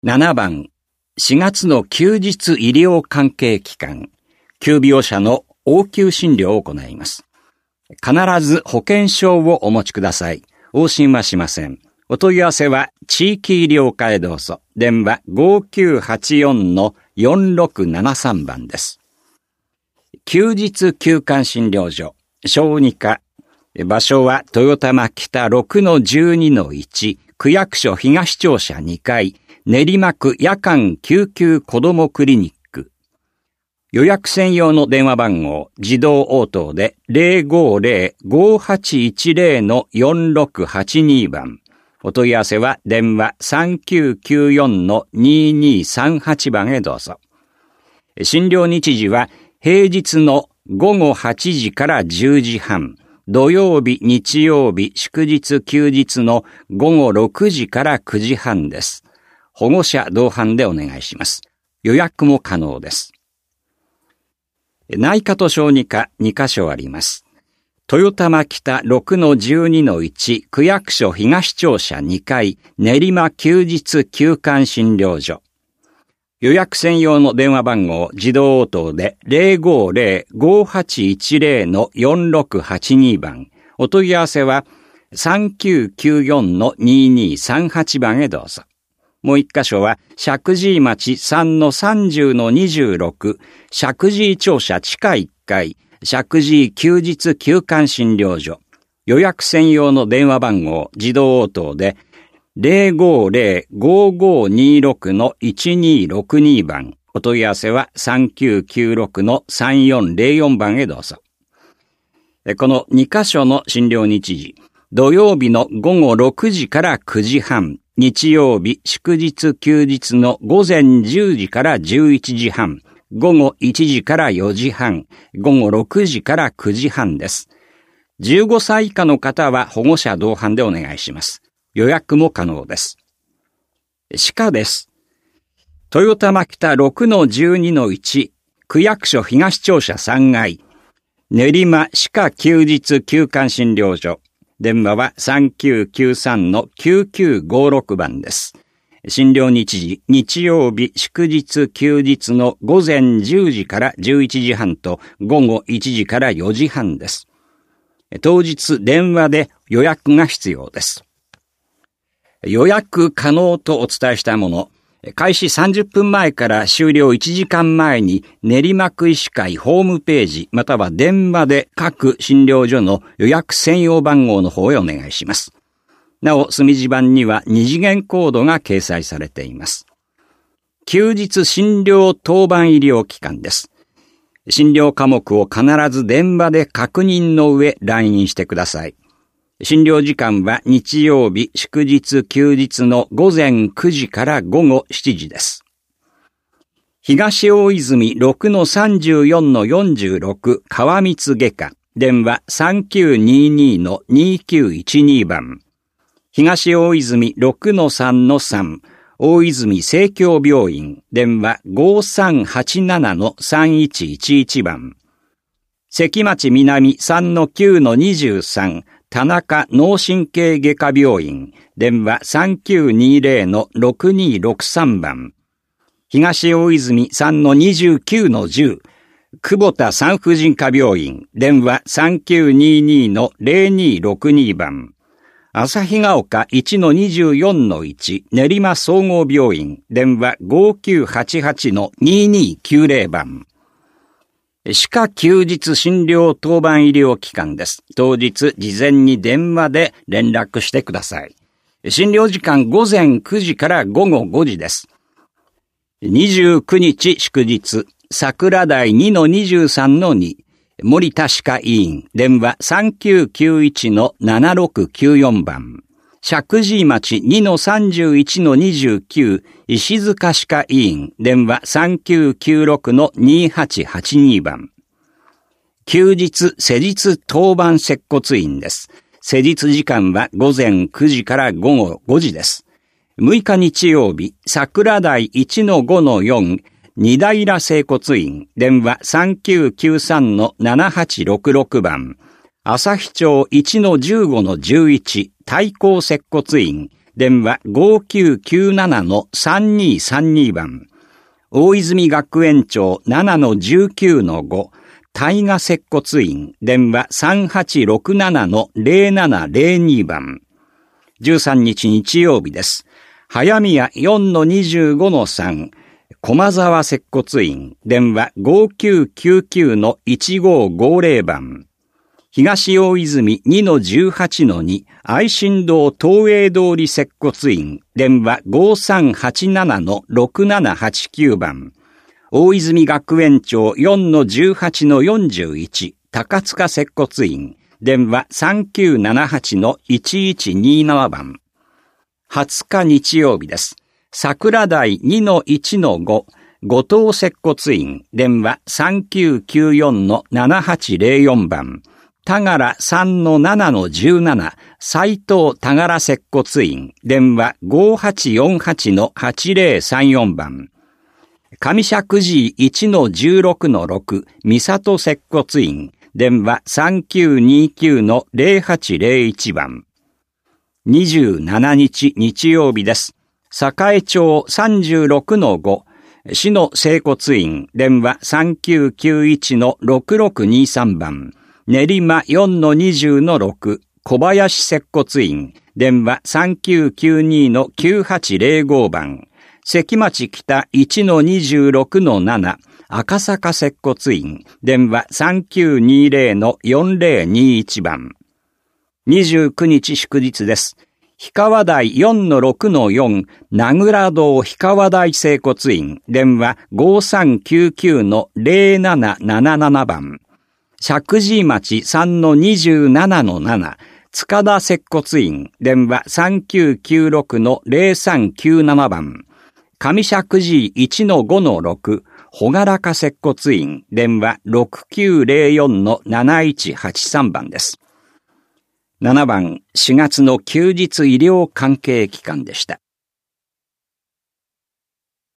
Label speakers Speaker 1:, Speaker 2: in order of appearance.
Speaker 1: 7番、4月の休日医療関係機関、急病者の応急診療を行います。必ず保険証をお持ちください。往診はしません。お問い合わせは地域医療課へどうぞ。電話 5984-4673 番です。休日休館診療所、小児科。場所は豊玉北 6-12-1、区役所東庁舎2階、練馬区夜間救急子どもクリニック。予約専用の電話番号、自動応答で 050-5810-4682 番。お問い合わせは電話 3994-2238 番へどうぞ。診療日時は平日の午後8時から10時半、土曜日、日曜日、祝日、休日の午後6時から9時半です。保護者同伴でお願いします。予約も可能です。内科と小児科2カ所あります。豊玉北 6-12-1 区役所東庁舎2階練馬休日休館診療所。予約専用の電話番号自動応答で 050-5810-4682 番。お問い合わせは 3994-2238 番へどうぞ。もう一箇所は、石神井町 3-30-26、石神井庁舎地下1階、石神井休日休館診療所。予約専用の電話番号、自動応答で、050-5526-1262 番。お問い合わせは3996-3404 番へどうぞ。この2カ所の診療日時、土曜日の午後6時から9時半、日曜日、祝日、休日の午前10時から11時半、午後1時から4時半、午後6時から9時半です。15歳以下の方は保護者同伴でお願いします。予約も可能です。歯科です。豊玉北 6-12-1、区役所東庁舎3階、練馬歯科休日休館診療所。電話は 3993-9956 番です。診療日時、日曜日、祝日、休日の午前10時から11時半と午後1時から4時半です。当日、電話で予約が必要です。予約可能とお伝えしたもの、開始30分前から終了1時間前に練馬区医師会ホームページまたは電話で各診療所の予約専用番号の方へお願いします。なお、墨字版には2次元コードが掲載されています。休日診療当番医療機関です。診療科目を必ず電話で確認の上来院してください。診療時間は日曜日、祝日、休日の午前9時から午後7時です。東大泉 6-34-46 川光外科。電話 3922-2912 番。東大泉 6-3-3 大泉生協病院。電話 5387-3111 番。関町南 3-9-23田中脳神経外科病院。電話 3920-6263 番。東大泉 3-29-10 久保田産婦人科病院。電話 3922-0262 番。旭ヶ丘 1-24-1 練馬総合病院。電話 5988-2290 番。歯科休日診療当番医療機関です。当日事前に電話で連絡してください。診療時間午前9時から午後5時です。29日祝日、桜台 2-23-2 森田歯科医院。電話 3991-7694 番。石神井町 2-31-29 石塚歯科医院。電話 3996-2882 番。休日施術当番接骨院です。施術時間は午前9時から午後5時です。6日日曜日、桜台 1-5-4 二平整骨院。電話 3993-7866 番。旭町 1-15-11 対抗接骨院。 電話5997-3232番。大泉学園長 7-19-5、大河接骨院、電話3867-0702番。13日日曜日です。早宮 4-25-3、駒沢接骨院、電話5999-1550番。東大泉 2-18-2、愛新堂東映通り接骨院、電話5387-6789番。大泉学園町 4-18-41、高塚接骨院、電話3978-1127番。20日日曜日です。桜台 2-1-5、後藤接骨院、電話3994-7804番。田柄 3-7-17、斉藤田柄接骨院、電話5848-8034番。上石神井 1-16-6、三里接骨院、電話3929-0801番。27日日曜日です。栄町 36-5、市の整骨院、電話3991-6623番。練馬 4-20-6、小林接骨院、電話3992-9805番。関町北 1-26-7、赤坂接骨院、電話3920-4021番。29日祝日です。氷川台 4-6-4、名倉堂氷川台整骨院、電話5399-0777番。石神井町 3-27-7、塚田接骨院、電話3996-0397番。上石神井 1-5-6、ほがらか接骨院、電話6904-7183番です。7番、4月の休日医療関係機関でした。